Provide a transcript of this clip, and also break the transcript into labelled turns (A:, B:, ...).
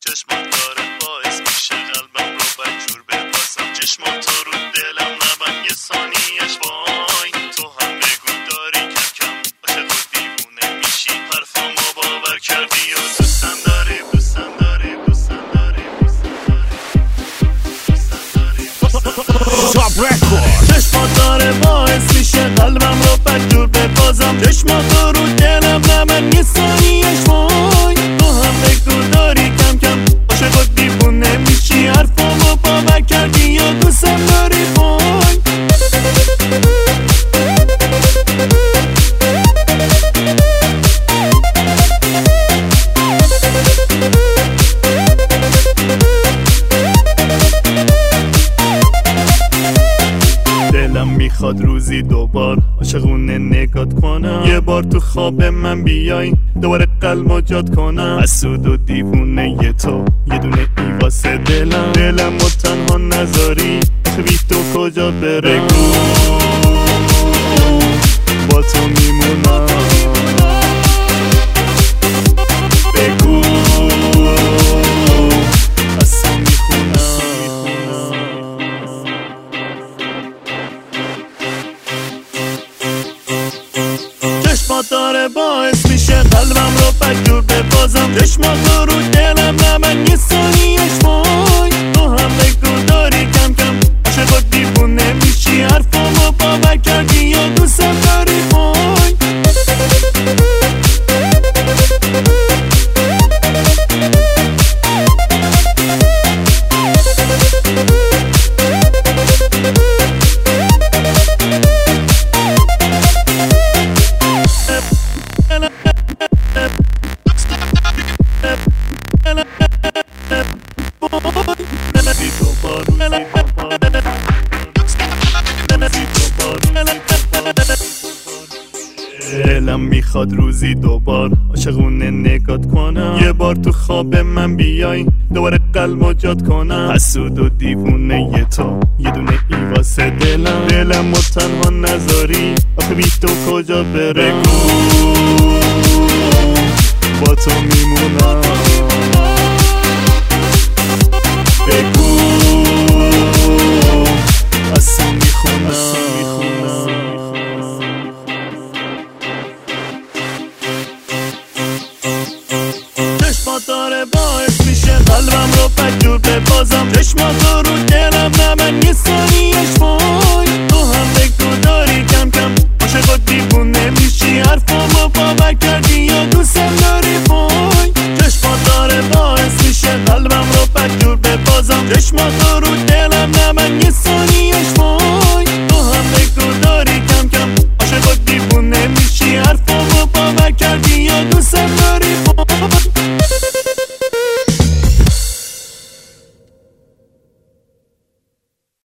A: چشمات داره باعث میشه قلبم رو بدجور ببازم. چشمات تو رو دلم نبن یه ثانیش وای. تو هم بگو داری کم کم عاشق و دیوونه میشی. حرفامو باور کردی و دوستم داری دوستم داری دوستم داری
B: Top record.
A: چشمات داره باعث میشه قلبم رو بدجور ببازم. چشمات تو رو دلم نبن یه ثانیش وای. تو هم بگو داری کم کم عاشق و دیوونه میشی. حرفامو باور کردی یا دوستم داری وای. دلم میخواد روزی دوبار عاشقونه نگات کنم. یه بار تو خواب من بیای دوباره قلبو جات کنم. حسود و دیوونه یه تو یه دونه ای واسه دلم و تنها نذاری. بی تو کجا برم با تو میمونم. بگو از تو میخونم. چشمات داره باعث میشه قلبم رو بدجور ببازم. چشمات تو رو دلم نبن یه ثانیش وای. تو هم بگو داری کم کم عاشق و دیوونه میشی. حرفامو باور کردی یا دوستم داری وای. دلم میخواد روزی دوبار عاشقونه نگات کنم. یه بار تو خواب من بیای دوباره قلبو جات کنم. حسود و دیوونه یه تو یه دونه ای واسه دلم و تنها نذاری. آخه بی تو کجا برم با تو میمونم. بگو از تو میخونم. چشمات داره باعث میشه قلبم رو بدجور ببازم. چشمات تو رو دلم نبن یه ثانیش وای. تو هم بگو داری کم کم عاشق و دیوونه میشی. حرفامو باور کردی یا دوستم داری وای. چشمات داره باعث میشه قلبم رو بدجور ببازم. چشمات تو رو دلم نبن یه ثانیش